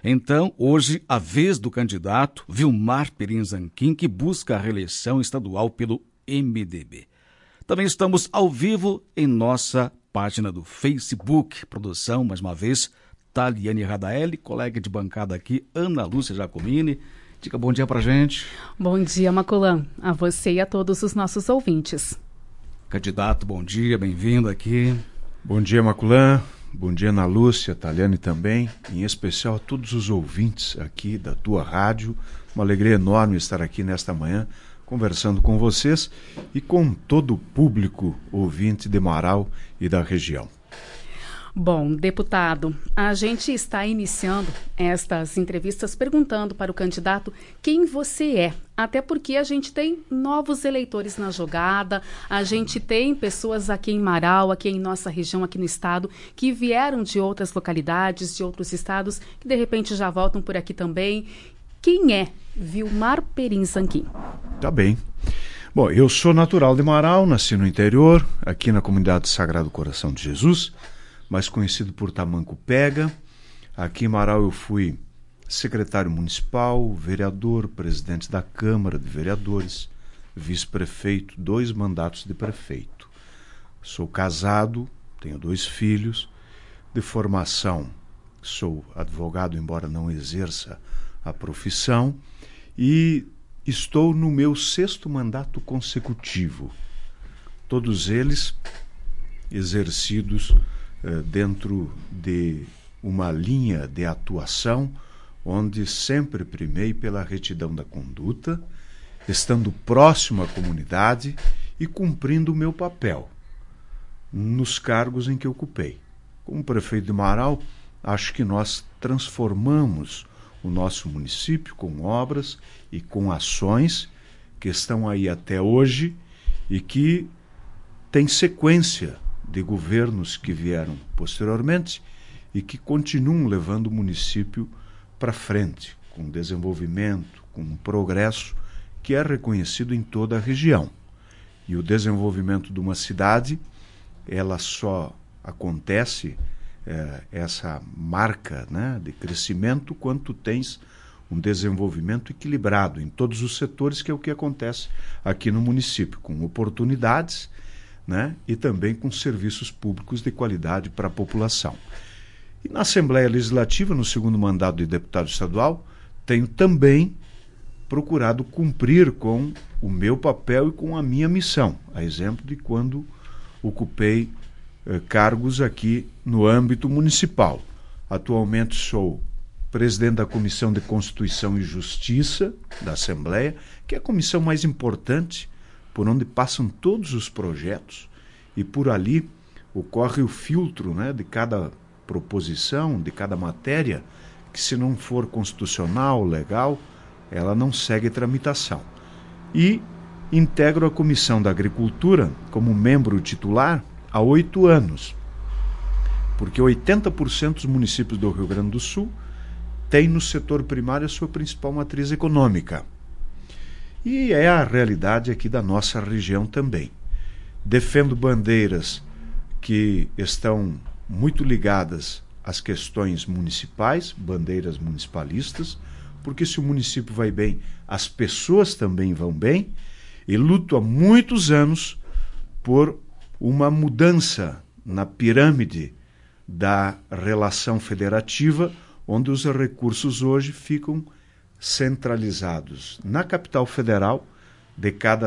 Então, hoje, a vez do candidato Vilmar Perim Zanquim, que busca a reeleição estadual pelo MDB. Também estamos ao vivo em nossa página do Facebook. Produção, mais uma vez, Taliane Radaeli, colega de bancada aqui, Ana Lúcia Giacomini. Diga bom dia pra gente. Bom dia, Maculan, a você e a todos os nossos ouvintes. Candidato, bom dia, bem-vindo aqui. Bom dia, Maculan. Bom dia, Ana Lúcia, Taliane também, em especial a todos os ouvintes aqui da tua rádio. Uma alegria enorme estar aqui nesta manhã, conversando com vocês e com todo o público ouvinte de Marau e da região. Bom, deputado, a gente está iniciando estas entrevistas perguntando para o candidato quem você é, até porque a gente tem novos eleitores na jogada, a gente tem pessoas aqui em Marau, aqui em nossa região, aqui no estado, que vieram de outras localidades, de outros estados, que de repente já voltam por aqui também. Quem é Vilmar Perim Zanquim? Tá bem. Bom, eu sou natural de Marau, nasci no interior, aqui na comunidade Sagrado Coração de Jesus, mais conhecido por Tamanco Pega. Aqui em Marau eu fui secretário municipal, vereador, presidente da Câmara de Vereadores, vice-prefeito, 2 mandatos de prefeito. Sou casado, tenho 2 filhos, de formação sou advogado, embora não exerça a profissão, e estou no meu 6º mandato consecutivo. Todos eles exercidos dentro de uma linha de atuação onde sempre primei pela retidão da conduta, estando próximo à comunidade e cumprindo o meu papel nos cargos em que ocupei. Como prefeito de Marau, acho que nós transformamos o nosso município com obras e com ações que estão aí até hoje e que têm sequência de governos que vieram posteriormente e que continuam levando o município para frente, com desenvolvimento, com progresso que é reconhecido em toda a região. E o desenvolvimento de uma cidade, ela só acontece, essa marca, né, de crescimento, quando tu tens um desenvolvimento equilibrado em todos os setores, que é o que acontece aqui no município, com oportunidades, né, e também com serviços públicos de qualidade para a população. E na Assembleia Legislativa, no 2º mandato de deputado estadual, tenho também procurado cumprir com o meu papel e com a minha missão, a exemplo de quando ocupei cargos aqui no âmbito municipal. Atualmente sou presidente da Comissão de Constituição e Justiça da Assembleia, que é a comissão mais importante, por onde passam todos os projetos, e por ali ocorre o filtro, né, de cada proposição, de cada matéria, que se não for constitucional, legal, ela não segue tramitação. E integro a Comissão da Agricultura como membro titular há 8 anos, porque 80% dos municípios do Rio Grande do Sul têm no setor primário a sua principal matriz econômica. E é a realidade aqui da nossa região também. Defendo bandeiras que estão muito ligadas às questões municipais, bandeiras municipalistas, porque se o município vai bem, as pessoas também vão bem, e luto há muitos anos por uma mudança na pirâmide da relação federativa, onde os recursos hoje ficam centralizados na capital federal. De cada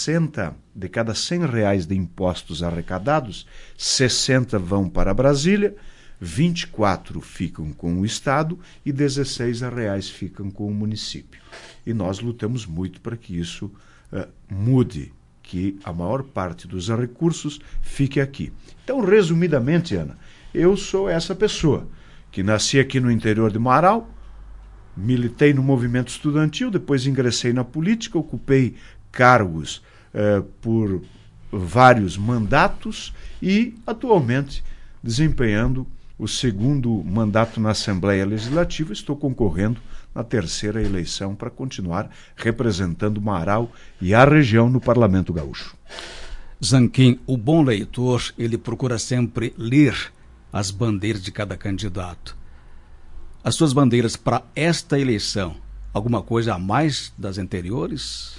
100 reais de impostos arrecadados, 60 vão para Brasília, 24 ficam com o Estado e 16 reais ficam com o município. E nós lutamos muito para que isso mude, que a maior parte dos recursos fique aqui. Então, resumidamente, Ana, eu sou essa pessoa que nasci aqui no interior de Marau, militei no movimento estudantil, depois ingressei na política, ocupei cargos por vários mandatos e atualmente desempenhando o 2º mandato na Assembleia Legislativa. Estou concorrendo na 3ª eleição para continuar representando Marau e a região no Parlamento Gaúcho. Zanquim, o bom leitor, ele procura sempre ler as bandeiras de cada candidato. as suas bandeiras para esta eleição, alguma coisa a mais das anteriores?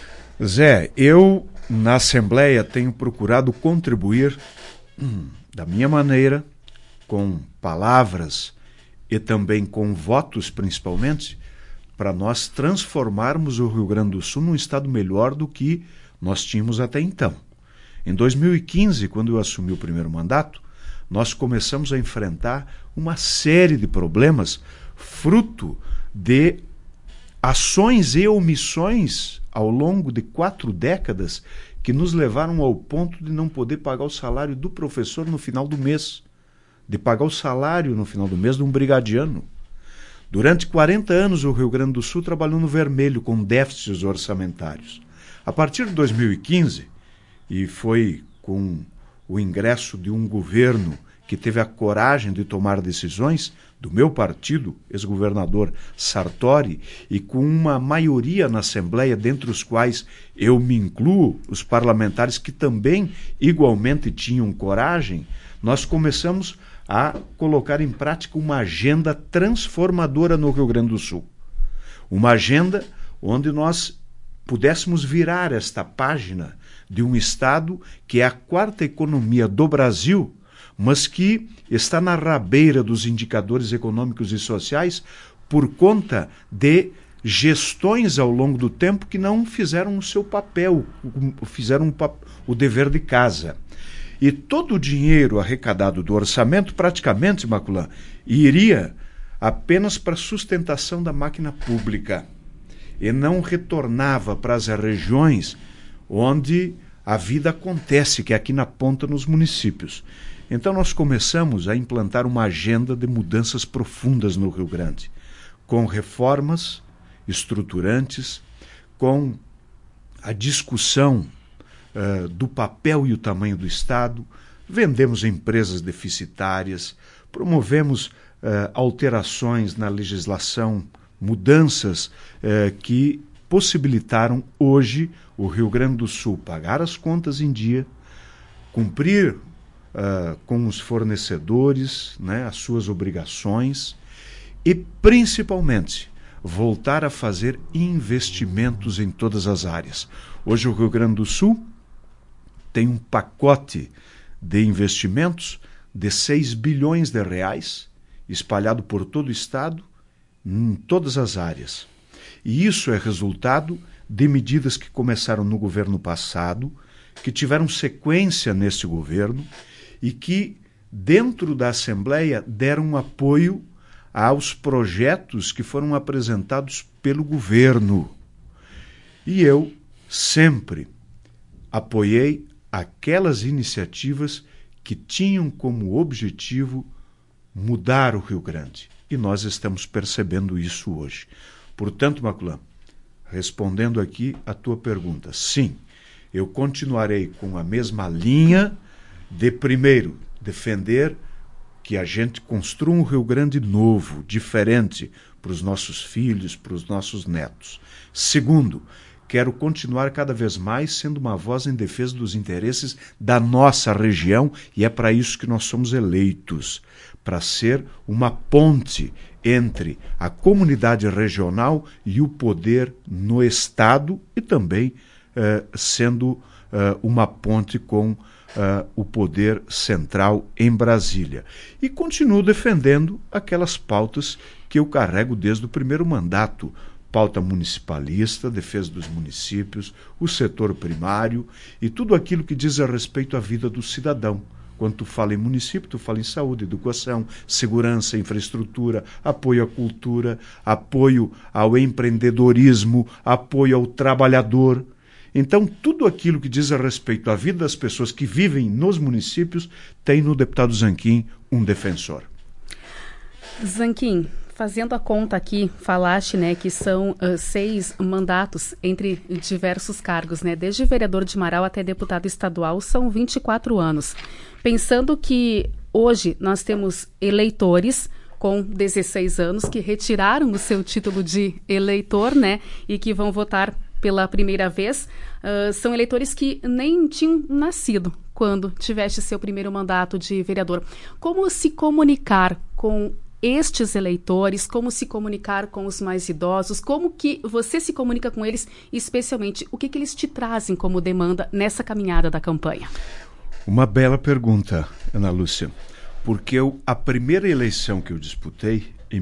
Zé, eu na Assembleia tenho procurado contribuir da minha maneira, com palavras e também com votos principalmente, para nós transformarmos o Rio Grande do Sul num estado melhor do que nós tínhamos até então. Em 2015, quando eu assumi o primeiro mandato, nós começamos a enfrentar uma série de problemas fruto de ações e omissões ao longo de 4 décadas que nos levaram ao ponto de não poder pagar o salário do professor no final do mês, de pagar o salário no final do mês de um brigadiano. Durante 40 anos, o Rio Grande do Sul trabalhou no vermelho, com déficits orçamentários. A partir de 2015, e foi com o ingresso de um governo que teve a coragem de tomar decisões, do meu partido, ex-governador Sartori, e com uma maioria na Assembleia, dentre os quais eu me incluo, os parlamentares que também igualmente tinham coragem, nós começamos a colocar em prática uma agenda transformadora no Rio Grande do Sul. Uma agenda onde nós pudéssemos virar esta página de um estado que é a 4ª economia do Brasil, mas que está na rabeira dos indicadores econômicos e sociais por conta de gestões ao longo do tempo que não fizeram o seu papel, fizeram o dever de casa. E todo o dinheiro arrecadado do orçamento, praticamente, Maculan, iria apenas para a sustentação da máquina pública e não retornava para as regiões onde a vida acontece, que é aqui na ponta, nos municípios. Então nós começamos a implantar uma agenda de mudanças profundas no Rio Grande, com reformas estruturantes, com a discussão do papel e o tamanho do Estado, vendemos empresas deficitárias, promovemos alterações na legislação, mudanças que possibilitaram hoje o Rio Grande do Sul pagar as contas em dia, cumprir com os fornecedores, né, as suas obrigações e, principalmente, voltar a fazer investimentos em todas as áreas. Hoje o Rio Grande do Sul tem um pacote de investimentos de 6 bilhões de reais, espalhado por todo o estado, em todas as áreas. E isso é resultado de medidas que começaram no governo passado, que tiveram sequência neste governo e que, dentro da Assembleia, deram apoio aos projetos que foram apresentados pelo governo. E eu sempre apoiei aquelas iniciativas que tinham como objetivo mudar o Rio Grande. E nós estamos percebendo isso hoje. Portanto, Maculan, respondendo aqui a tua pergunta, sim, eu continuarei com a mesma linha de, primeiro, defender que a gente construa um Rio Grande novo, diferente para os nossos filhos, para os nossos netos. Segundo, quero continuar cada vez mais sendo uma voz em defesa dos interesses da nossa região, e é para isso que nós somos eleitos, para ser uma ponte entre a comunidade regional e o poder no Estado e também sendo uma ponte com o poder central em Brasília. E continuo defendendo aquelas pautas que eu carrego desde o primeiro mandato, pauta municipalista, defesa dos municípios, o setor primário e tudo aquilo que diz a respeito à vida do cidadão. Quando tu fala em município, tu fala em saúde, educação, segurança, infraestrutura, apoio à cultura, apoio ao empreendedorismo, apoio ao trabalhador. Então, tudo aquilo que diz a respeito à vida das pessoas que vivem nos municípios tem no deputado Zanquim um defensor. Zanquim, fazendo a conta aqui, falaste, né, que são 6 mandatos entre diversos cargos, né, desde vereador de Marau até deputado estadual, são 24 anos. Pensando que hoje nós temos eleitores com 16 anos que retiraram o seu título de eleitor, né, e que vão votar pela primeira vez, são eleitores que nem tinham nascido quando tiveste seu primeiro mandato de vereador. Como se comunicar com estes eleitores, como se comunicar com os mais idosos, como que você se comunica com eles, especialmente o que eles te trazem como demanda nessa caminhada da campanha? Uma bela pergunta, Ana Lúcia, porque a primeira eleição que eu disputei, em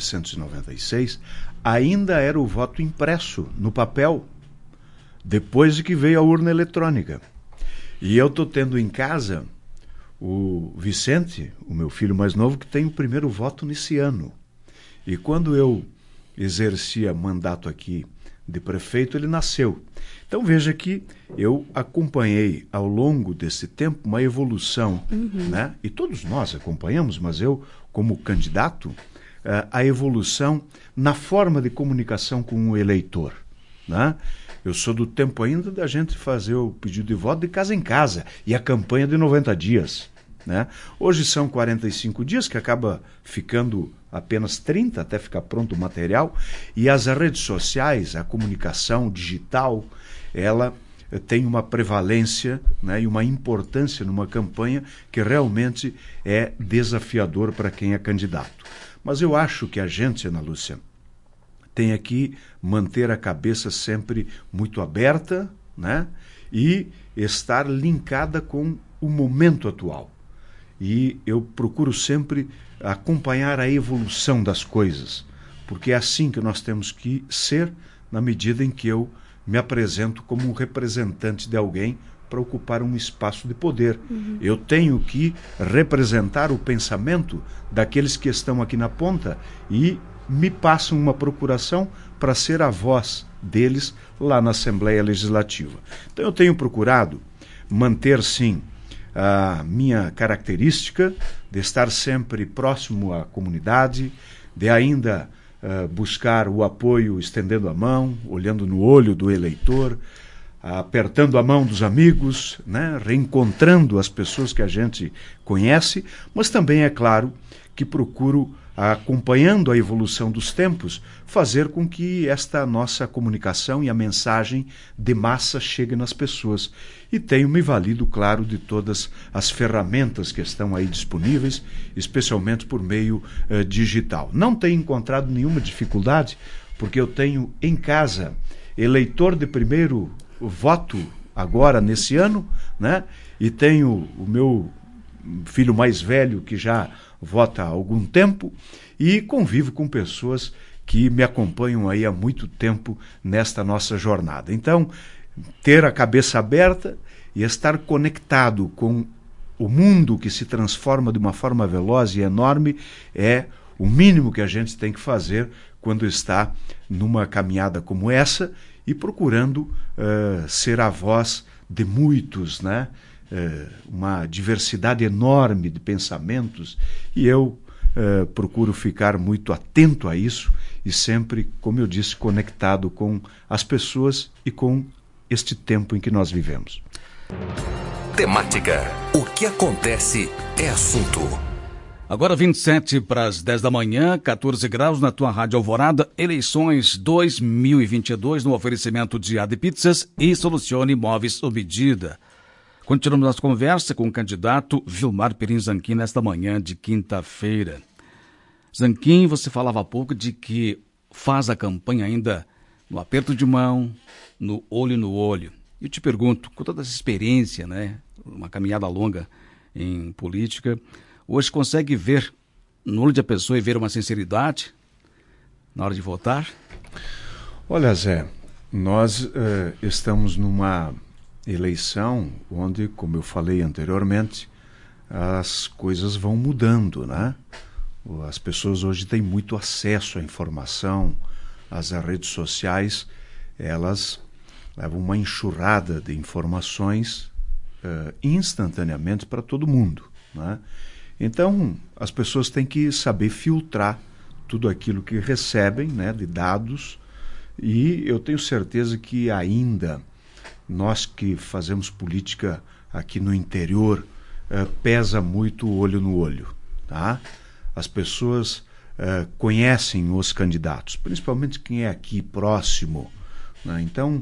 1996, ainda era o voto impresso no papel, depois de que veio a urna eletrônica. E eu estou tendo em casa o Vicente, o meu filho mais novo, que tem o primeiro voto nesse ano. E quando eu exercia mandato aqui de prefeito, ele nasceu. Então veja que eu acompanhei ao longo desse tempo uma evolução, né? E todos nós acompanhamos, mas eu, como candidato, a evolução na forma de comunicação com o eleitor, né? Eu sou do tempo ainda da gente fazer o pedido de voto de casa em casa e a campanha de 90 dias, né? Hoje são 45 dias, que acaba ficando apenas 30 até ficar pronto o material, e as redes sociais, a comunicação digital, ela tem uma prevalência, né, e uma importância numa campanha que realmente é desafiador para quem é candidato. Mas eu acho que a gente, Ana Lúcia, tem que manter a cabeça sempre muito aberta, né, e estar linkada com o momento atual. E eu procuro sempre acompanhar a evolução das coisas, porque é assim que nós temos que ser na medida em que eu me apresento como um representante de alguém para ocupar um espaço de poder. Eu tenho que representar o pensamento daqueles que estão aqui na ponta e me passam uma procuração para ser a voz deles lá na Assembleia Legislativa. Então eu tenho procurado manter, sim, a minha característica de estar sempre próximo à comunidade, de ainda buscar o apoio estendendo a mão, olhando no olho do eleitor, apertando a mão dos amigos, né, reencontrando as pessoas que a gente conhece, mas também, é claro, que procuro, acompanhando a evolução dos tempos, fazer com que esta nossa comunicação e a mensagem de massa chegue nas pessoas. E tenho me valido, claro, de todas as ferramentas que estão aí disponíveis, especialmente por meio digital. Não tenho encontrado nenhuma dificuldade, porque eu tenho em casa eleitor de primeiro voto agora nesse ano, né? E tenho o meu filho mais velho que já vota há algum tempo e convivo com pessoas que me acompanham aí há muito tempo nesta nossa jornada. Então, ter a cabeça aberta e estar conectado com o mundo que se transforma de uma forma veloz e enorme é o mínimo que a gente tem que fazer quando está numa caminhada como essa e procurando ser a voz de muitos, né? Uma diversidade enorme de pensamentos, e eu procuro ficar muito atento a isso e sempre, como eu disse, conectado com as pessoas e com este tempo em que nós vivemos. Temática. O que acontece é assunto. Agora 27 para as 10 da manhã, 14 graus na tua Rádio Alvorada, eleições 2022 no oferecimento de AD Pizzas e Solucione Imóveis sob medida. Continuamos nossa conversa com o candidato Vilmar Perim Zanquim nesta manhã de quinta-feira. Zanquim, você falava há pouco de que faz a campanha ainda no aperto de mão, no olho. Eu te pergunto, com toda essa experiência, né, uma caminhada longa em política, hoje consegue ver no olho da pessoa e ver uma sinceridade na hora de votar? Olha, Zé, nós estamos numa eleição onde, como eu falei anteriormente, as coisas vão mudando, né? As pessoas hoje têm muito acesso à informação, as redes sociais, elas levam uma enxurrada de informações instantaneamente para todo mundo, né? Então, as pessoas têm que saber filtrar tudo aquilo que recebem, né, de dados, e eu tenho certeza que ainda nós que fazemos política aqui no interior, pesa muito o olho no olho, tá? As pessoas conhecem os candidatos, principalmente quem é aqui próximo, né? Então,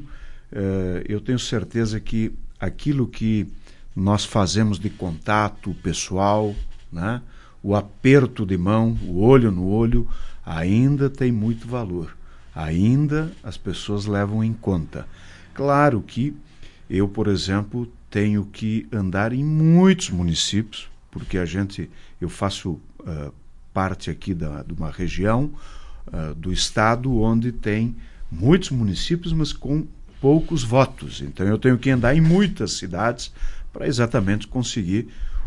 eu tenho certeza que aquilo que nós fazemos de contato pessoal, né, o aperto de mão, o olho no olho, ainda tem muito valor. Ainda as pessoas levam em conta. Claro que eu, por exemplo, tenho que andar em muitos municípios, porque eu faço parte aqui de uma região do estado onde tem muitos municípios, mas com poucos votos. Então eu tenho que andar em muitas cidades para exatamente conseguir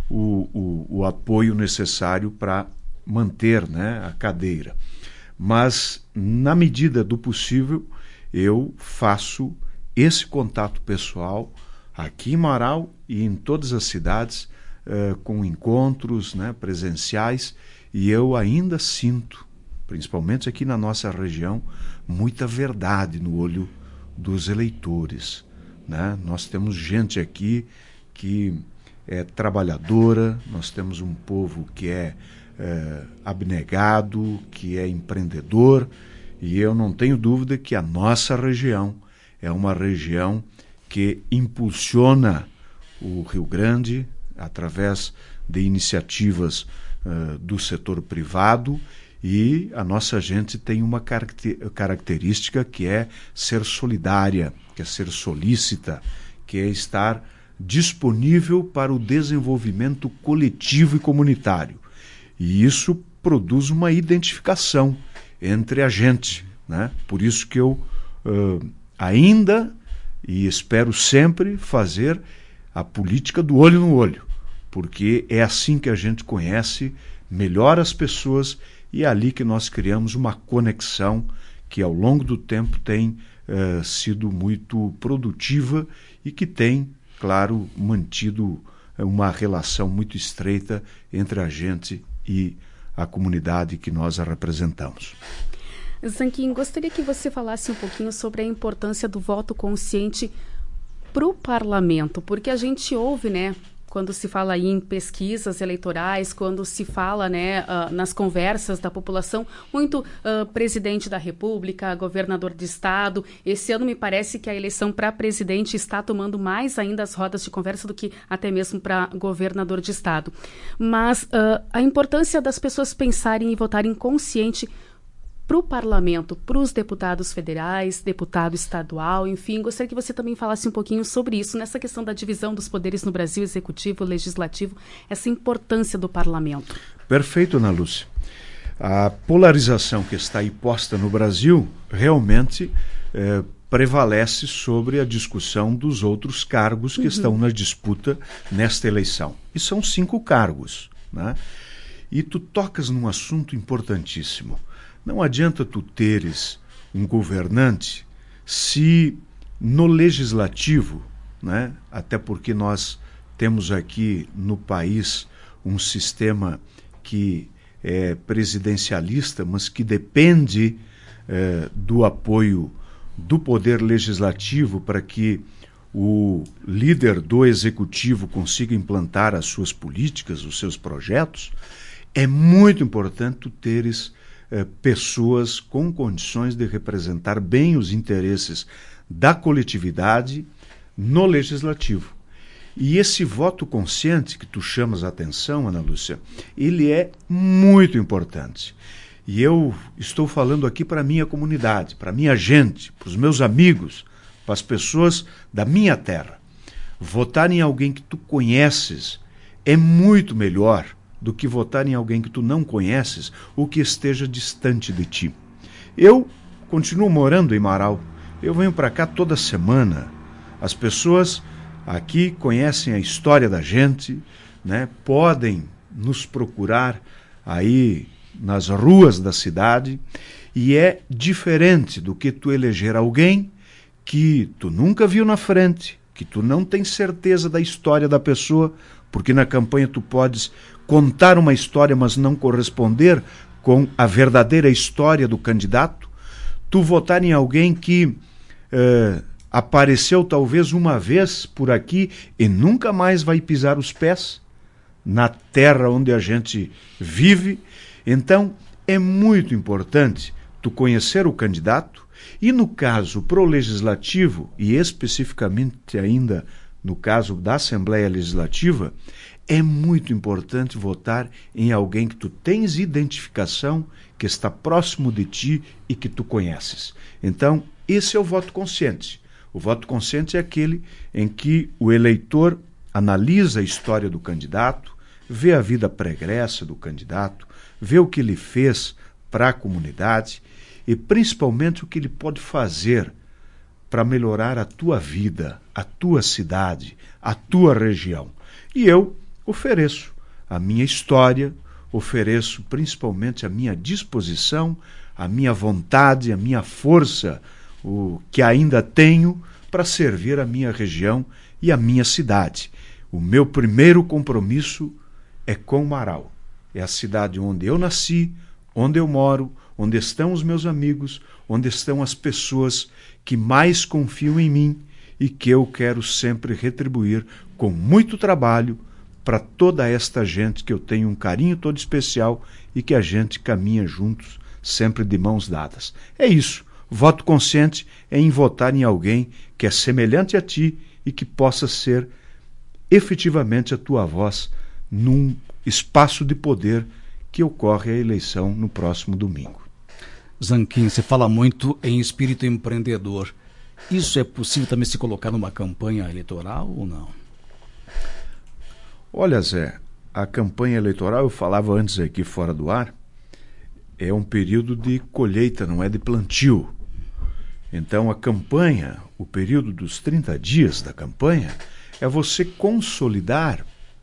o apoio necessário para manter, né, a cadeira. Mas, na medida do possível, eu faço esse contato pessoal aqui em Marau e em todas as cidades, com encontros, né, presenciais, e eu ainda sinto, principalmente aqui na nossa região, muita verdade no olho dos eleitores, né? Nós temos gente aqui que é trabalhadora, nós temos um povo que é abnegado, que é empreendedor, e eu não tenho dúvida que a nossa região é uma região que impulsiona o Rio Grande através de iniciativas do setor privado, e a nossa gente tem uma característica que é ser solidária, que é ser solícita, que é estar disponível para o desenvolvimento coletivo e comunitário. E isso produz uma identificação entre a gente, né? Por isso que eu ainda, e espero sempre, fazer a política do olho no olho, porque é assim que a gente conhece melhor as pessoas, e é ali que nós criamos uma conexão que ao longo do tempo tem sido muito produtiva e que tem, claro, mantido uma relação muito estreita entre a gente e a comunidade que nós a representamos. Zanquim, gostaria que você falasse um pouquinho sobre a importância do voto consciente para o parlamento, porque a gente ouve, né, quando se fala aí em pesquisas eleitorais, quando se fala, né, nas conversas da população, muito presidente da República, governador de estado. Esse ano me parece que a eleição para presidente está tomando mais ainda as rodas de conversa do que até mesmo para governador de estado. Mas a importância das pessoas pensarem e votarem consciente para o parlamento, para os deputados federais, deputado estadual, enfim, gostaria que você também falasse um pouquinho sobre isso, nessa questão da divisão dos poderes no Brasil, executivo, legislativo, essa importância do parlamento. Perfeito, Ana Lúcia. A polarização que está aí posta no Brasil realmente prevalece sobre a discussão dos outros cargos que estão na disputa nesta eleição. E são 5 cargos, né? E tu tocas num assunto importantíssimo. Não adianta tu teres um governante se no legislativo, né, até porque nós temos aqui no país um sistema que é presidencialista, mas que depende do apoio do poder legislativo para que o líder do executivo consiga implantar as suas políticas, os seus projetos. É muito importante tu teres pessoas com condições de representar bem os interesses da coletividade no legislativo. E esse voto consciente que tu chamas a atenção, Ana Lúcia, ele é muito importante. E eu estou falando aqui para a minha comunidade, para a minha gente, para os meus amigos, para as pessoas da minha terra. Votar em alguém que tu conheces é muito melhor do que votar em alguém que tu não conheces ou que esteja distante de ti. Eu continuo morando em Marau. Eu venho para cá toda semana. As pessoas aqui conhecem a história da gente, né? Podem nos procurar aí nas ruas da cidade, e é diferente do que tu eleger alguém que tu nunca viu na frente, que tu não tem certeza da história da pessoa, porque na campanha tu podes contar uma história, mas não corresponder com a verdadeira história do candidato. Tu votar em alguém que apareceu talvez uma vez por aqui e nunca mais vai pisar os pés na terra onde a gente vive. Então, é muito importante tu conhecer o candidato e, no caso pro legislativo, e especificamente ainda no caso da Assembleia Legislativa, é muito importante votar em alguém que tu tens identificação, que está próximo de ti e que tu conheces. Então, esse é o voto consciente. O voto consciente é aquele em que o eleitor analisa a história do candidato, vê a vida pregressa do candidato, vê o que ele fez para a comunidade e principalmente o que ele pode fazer para melhorar a tua vida, a tua cidade, a tua região. E eu ofereço a minha história, ofereço principalmente a minha disposição, a minha vontade, a minha força, o que ainda tenho para servir a minha região e a minha cidade. O meu primeiro compromisso é com Marau. É a cidade onde eu nasci, onde eu moro, onde estão os meus amigos, onde estão as pessoas que mais confiam em mim e que eu quero sempre retribuir com muito trabalho para toda esta gente que eu tenho um carinho todo especial e que a gente caminha juntos, sempre de mãos dadas. É isso. Voto consciente é em votar em alguém que é semelhante a ti e que possa ser efetivamente a tua voz num espaço de poder que ocorre a eleição no próximo domingo. Zanquim, você fala muito em espírito empreendedor. Isso é possível também se colocar numa campanha eleitoral ou não? Olha, Zé, a campanha eleitoral, eu falava antes aqui fora do ar, é um período de colheita, não é de plantio. Então a campanha, o período dos 30 dias da campanha, é você consolidar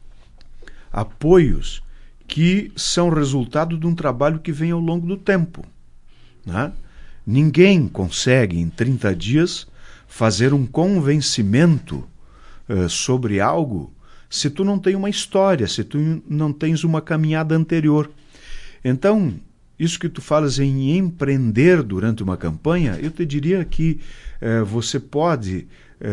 apoios que são resultado de um trabalho que vem ao longo do tempo, né? Ninguém consegue em 30 dias fazer um convencimento sobre algo se tu não tem uma história, se tu não tens uma caminhada anterior. Então, isso que tu falas em empreender durante uma campanha, eu te diria que você pode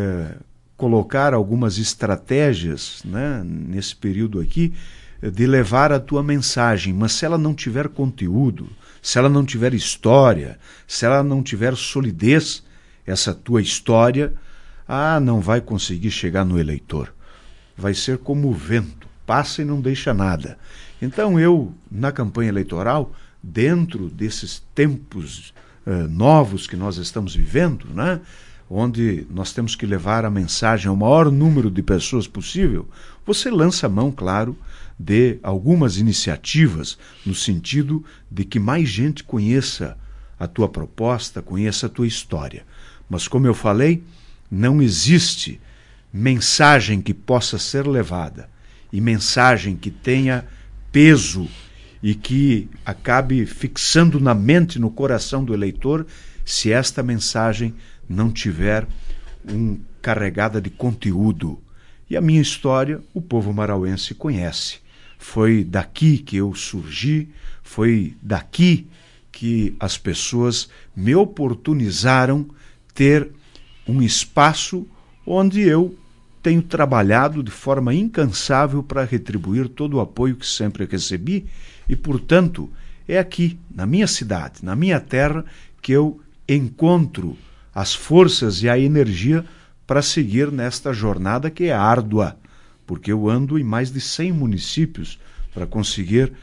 colocar algumas estratégias, né, nesse período aqui, de levar a tua mensagem, mas se ela não tiver conteúdo, se ela não tiver história, se ela não tiver solidez, essa tua história, não vai conseguir chegar no eleitor. Vai ser como o vento, passa e não deixa nada. Então eu, na campanha eleitoral, dentro desses tempos novos que nós estamos vivendo, né, onde nós temos que levar a mensagem ao maior número de pessoas possível, você lança a mão, claro, de algumas iniciativas no sentido de que mais gente conheça a tua proposta, conheça a tua história. Mas, como eu falei, não existe mensagem que possa ser levada e mensagem que tenha peso e que acabe fixando na mente, no coração do eleitor, se esta mensagem não tiver carregada de conteúdo. E a minha história, o povo marauense conhece. Foi daqui que eu surgi, foi daqui que as pessoas me oportunizaram ter um espaço onde eu tenho trabalhado de forma incansável para retribuir todo o apoio que sempre recebi e, portanto, é aqui, na minha cidade, na minha terra, que eu encontro as forças e a energia para seguir nesta jornada que é árdua, porque eu ando em mais de 100 municípios para conseguir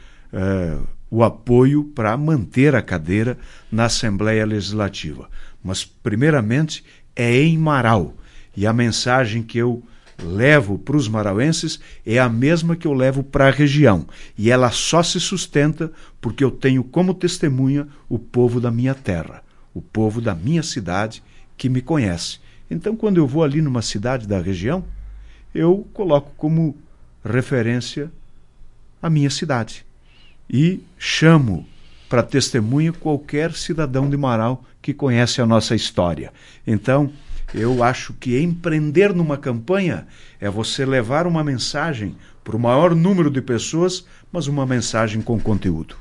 o apoio para manter a cadeira na Assembleia Legislativa. Mas, primeiramente, é em Marau. E a mensagem que eu levo para os marauenses é a mesma que eu levo para a região. E ela só se sustenta porque eu tenho como testemunha o povo da minha terra, o povo da minha cidade que me conhece. Então, quando eu vou ali numa cidade da região, eu coloco como referência a minha cidade. E chamo para testemunha qualquer cidadão de Marau que conhece a nossa história. Então, eu acho que empreender numa campanha é você levar uma mensagem para o maior número de pessoas, mas uma mensagem com conteúdo.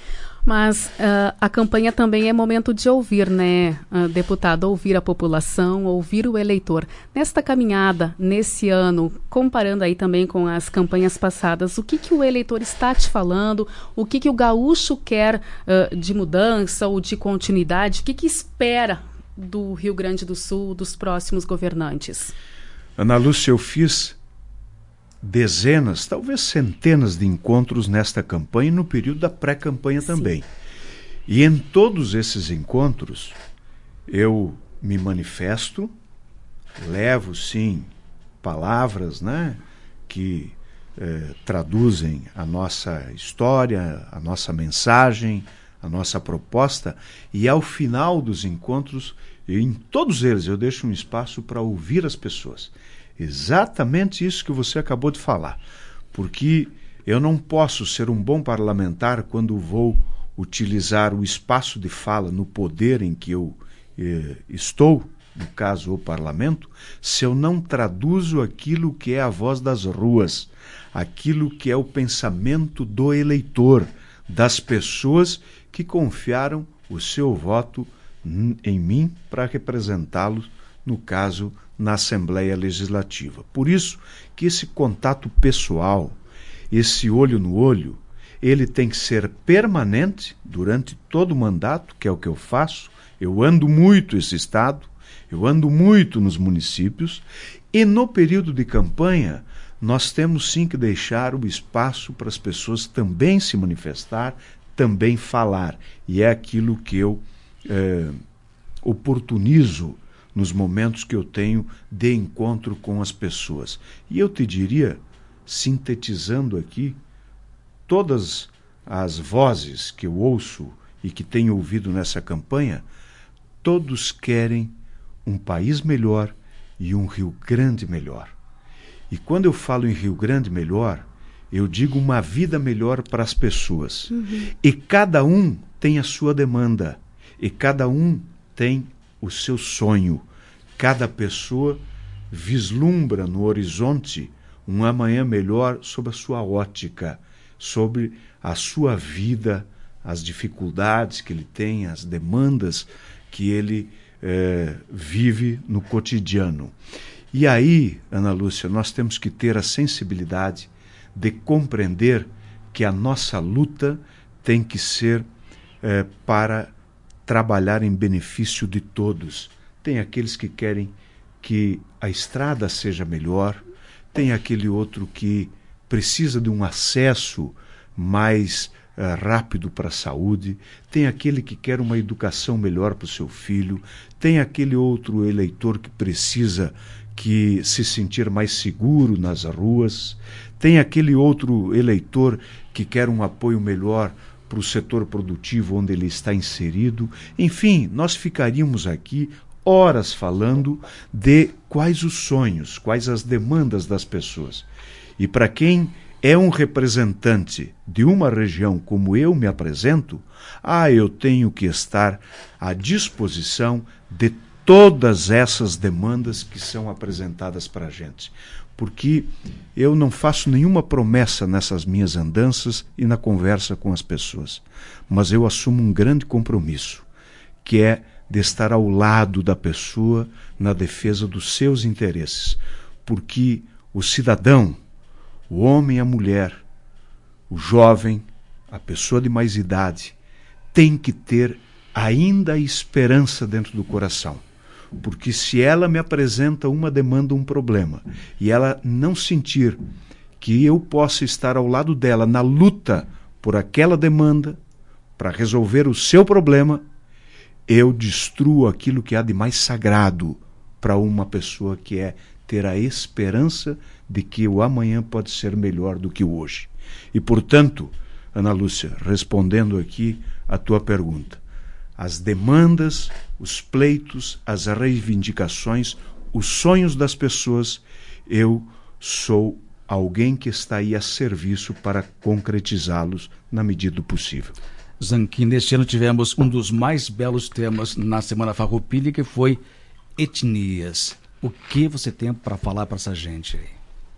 Mas a campanha também é momento de ouvir, né, deputado? Ouvir a população, ouvir o eleitor. Nesta caminhada, nesse ano, comparando aí também com as campanhas passadas, o que o eleitor está te falando? O que o gaúcho quer de mudança ou de continuidade? O que espera do Rio Grande do Sul, dos próximos governantes? Ana Lúcia, eu fiz dezenas, talvez centenas de encontros nesta campanha e no período da pré-campanha também. E em todos esses encontros eu me manifesto, levo sim palavras, né, que traduzem a nossa história, a nossa mensagem, a nossa proposta, e ao final dos encontros, em todos eles, eu deixo um espaço para ouvir as pessoas. Exatamente isso que você acabou de falar, porque eu não posso ser um bom parlamentar quando vou utilizar o espaço de fala no poder em que eu estou, no caso o parlamento, se eu não traduzo aquilo que é a voz das ruas, aquilo que é o pensamento do eleitor, das pessoas que confiaram o seu voto em mim para representá-los, no caso, na Assembleia Legislativa. Por isso que esse contato pessoal, esse olho no olho, ele tem que ser permanente durante todo o mandato, que é o que eu faço. Eu ando muito esse estado, eu ando muito nos municípios, e no período de campanha nós temos sim que deixar o espaço para as pessoas também se manifestar, também falar. E é aquilo que eu oportunizo nos momentos que eu tenho de encontro com as pessoas. E eu te diria, sintetizando aqui, todas as vozes que eu ouço e que tenho ouvido nessa campanha, todos querem um país melhor e um Rio Grande melhor. E quando eu falo em Rio Grande melhor, eu digo uma vida melhor para as pessoas. E cada um tem a sua demanda, e cada um tem o seu sonho. Cada pessoa vislumbra no horizonte um amanhã melhor sob a sua ótica, sobre a sua vida, as dificuldades que ele tem, as demandas que ele vive no cotidiano. E aí, Ana Lúcia, nós temos que ter a sensibilidade de compreender que a nossa luta tem que ser para trabalhar em benefício de todos. Tem aqueles que querem que a estrada seja melhor, tem aquele outro que precisa de um acesso mais rápido para a saúde, tem aquele que quer uma educação melhor para o seu filho, tem aquele outro eleitor que precisa se sentir mais seguro nas ruas, tem aquele outro eleitor que quer um apoio melhor para o setor produtivo onde ele está inserido. Enfim, nós ficaríamos aqui horas falando de quais os sonhos, quais as demandas das pessoas. E para quem é um representante de uma região como eu me apresento, eu tenho que estar à disposição de todas essas demandas que são apresentadas para a gente. Porque eu não faço nenhuma promessa nessas minhas andanças e na conversa com as pessoas, mas eu assumo um grande compromisso, que é de estar ao lado da pessoa na defesa dos seus interesses, porque o cidadão, o homem e a mulher, o jovem, a pessoa de mais idade, tem que ter ainda a esperança dentro do coração. Porque se ela me apresenta uma demanda, um problema, e ela não sentir que eu possa estar ao lado dela na luta por aquela demanda, para resolver o seu problema, eu destruo aquilo que há de mais sagrado para uma pessoa, que é ter a esperança de que o amanhã pode ser melhor do que o hoje. E, portanto, Ana Lúcia, respondendo aqui a tua pergunta, as demandas, os pleitos, as reivindicações, os sonhos das pessoas, eu sou alguém que está aí a serviço para concretizá-los na medida do possível. Zanquim, neste ano tivemos um dos mais belos temas na Semana Farroupilha, que foi etnias. O que você tem para falar para essa gente aí?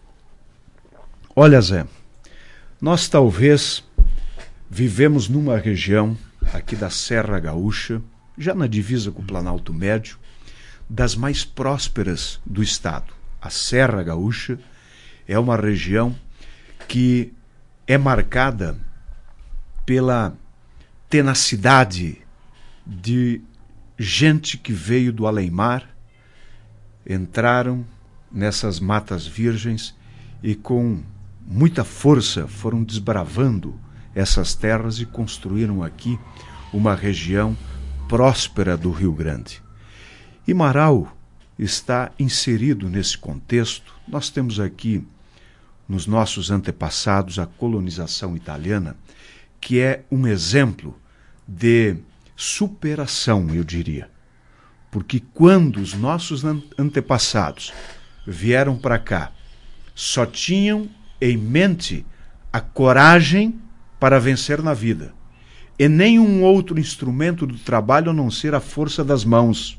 Olha, Zé, nós talvez vivemos numa região aqui da Serra Gaúcha, já na divisa com o Planalto Médio, das mais prósperas do estado. A Serra Gaúcha é uma região que é marcada pela tenacidade de gente que veio do além-mar, entraram nessas matas virgens e com muita força foram desbravando essas terras e construíram aqui uma região próspera do Rio Grande. E Marau está inserido nesse contexto. Nós temos aqui, nos nossos antepassados, a colonização italiana, que é um exemplo de superação, eu diria. Porque quando os nossos antepassados vieram para cá, só tinham em mente a coragem para vencer na vida, e nenhum outro instrumento do trabalho a não ser a força das mãos.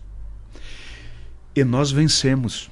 E nós vencemos.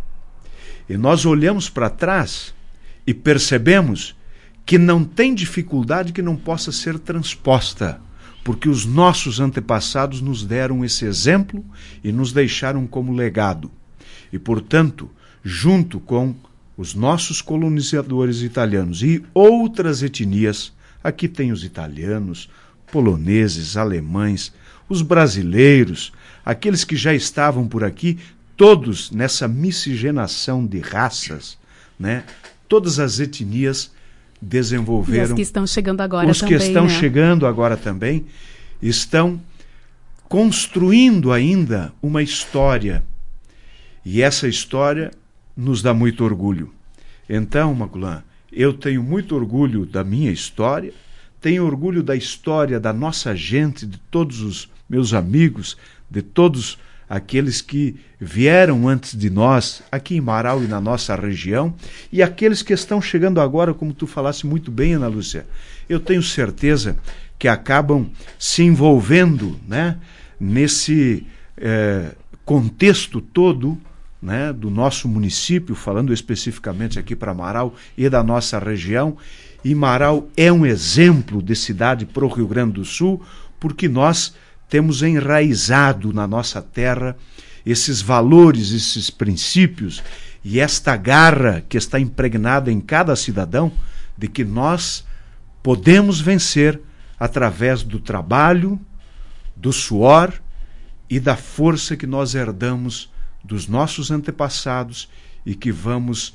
E nós olhamos para trás e percebemos que não tem dificuldade que não possa ser transposta, porque os nossos antepassados nos deram esse exemplo e nos deixaram como legado. E, portanto, junto com os nossos colonizadores italianos e outras etnias, aqui tem os italianos, poloneses, alemães, os brasileiros, aqueles que já estavam por aqui, todos nessa miscigenação de raças, né? Todas as etnias desenvolveram. E os que estão chegando agora também. Os que estão chegando agora também estão construindo ainda uma história. E essa história nos dá muito orgulho. Então, Maculan, eu tenho muito orgulho da minha história, tenho orgulho da história da nossa gente, de todos os meus amigos, de todos aqueles que vieram antes de nós, aqui em Marau e na nossa região, e aqueles que estão chegando agora, como tu falaste muito bem, Ana Lúcia. Eu tenho certeza que acabam se envolvendo, né, nesse contexto todo, né, do nosso município, falando especificamente aqui para Marau e da nossa região. E Marau é um exemplo de cidade para o Rio Grande do Sul, porque nós temos enraizado na nossa terra esses valores, esses princípios e esta garra que está impregnada em cada cidadão de que nós podemos vencer através do trabalho, do suor e da força que nós herdamos dos nossos antepassados e que vamos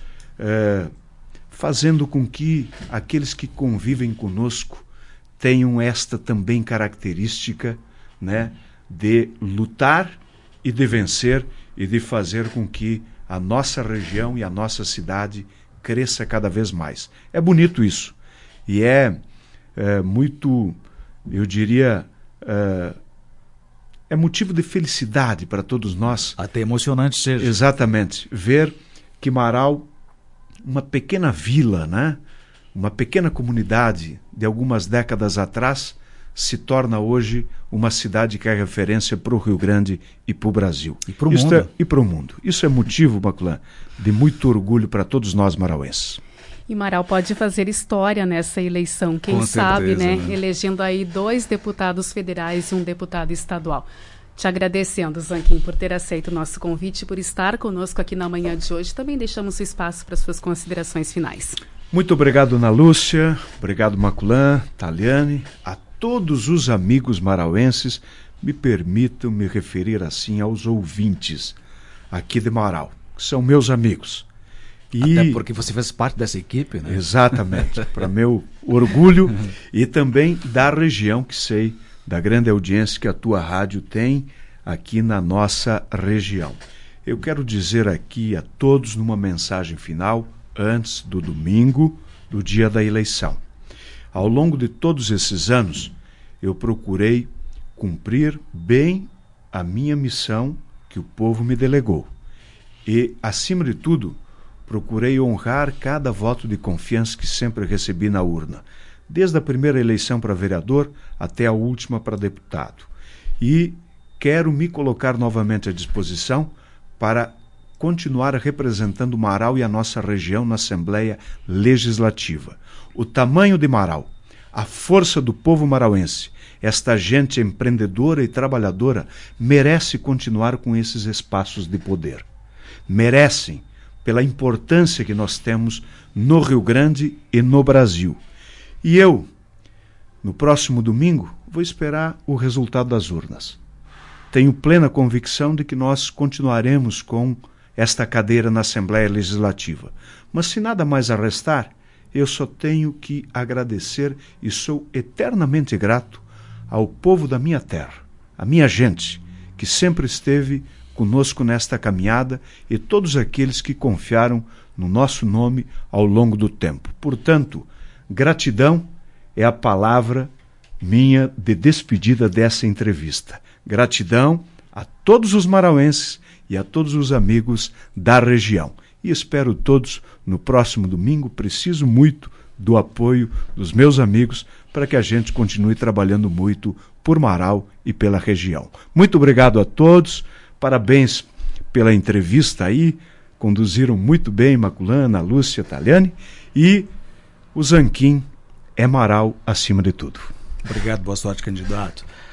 fazendo com que aqueles que convivem conosco tenham esta também característica, né, de lutar e de vencer e de fazer com que a nossa região e a nossa cidade cresça cada vez mais. É bonito isso. E é muito, eu diria, é motivo de felicidade para todos nós. Até emocionante seja. Exatamente. Ver que Marau, uma pequena vila, né, uma pequena comunidade de algumas décadas atrás, se torna hoje uma cidade que é referência para o Rio Grande e para o Brasil. E para o mundo. E para o mundo. Isso é motivo, Maculan, de muito orgulho para todos nós marauenses. E Marau pode fazer história nessa eleição, quem Com sabe, certeza, né? Elegendo aí 2 deputados federais e 1 deputado estadual. Te agradecendo, Zanquim, por ter aceito o nosso convite, por estar conosco aqui na manhã de hoje. Também deixamos o espaço para suas considerações finais. Muito obrigado, Ana Lúcia. Obrigado, Maculan, Taliane, a todos os amigos marauenses. Me permitam me referir assim aos ouvintes aqui de Marau, que são meus amigos. Até porque você faz parte dessa equipe, né? Exatamente, para meu orgulho e também da região, que sei da grande audiência que a tua rádio tem aqui na nossa região. Eu quero dizer aqui a todos numa mensagem final, antes do domingo, do dia da eleição. Ao longo de todos esses anos, eu procurei cumprir bem a minha missão que o povo me delegou. E, acima de tudo, procurei honrar cada voto de confiança que sempre recebi na urna, desde a primeira eleição para vereador até a última para deputado. E quero me colocar novamente à disposição para continuar representando Marau e a nossa região na Assembleia Legislativa. O tamanho de Marau, a força do povo marauense, esta gente empreendedora e trabalhadora merece continuar com esses espaços de poder. Merecem, pela importância que nós temos no Rio Grande e no Brasil. E eu, no próximo domingo, vou esperar o resultado das urnas. Tenho plena convicção de que nós continuaremos com esta cadeira na Assembleia Legislativa. Mas se nada mais a restar, eu só tenho que agradecer e sou eternamente grato ao povo da minha terra, a minha gente, que sempre esteve conosco nesta caminhada e todos aqueles que confiaram no nosso nome ao longo do tempo. Portanto, gratidão é a palavra minha de despedida dessa entrevista. Gratidão a todos os marauenses e a todos os amigos da região. E espero todos no próximo domingo. Preciso muito do apoio dos meus amigos para que a gente continue trabalhando muito por Marau e pela região. Muito obrigado a todos, parabéns pela entrevista aí, conduziram muito bem Maculana, Lúcia, Taliani, e o Zanquim é Marau acima de tudo. Obrigado, boa sorte, candidato.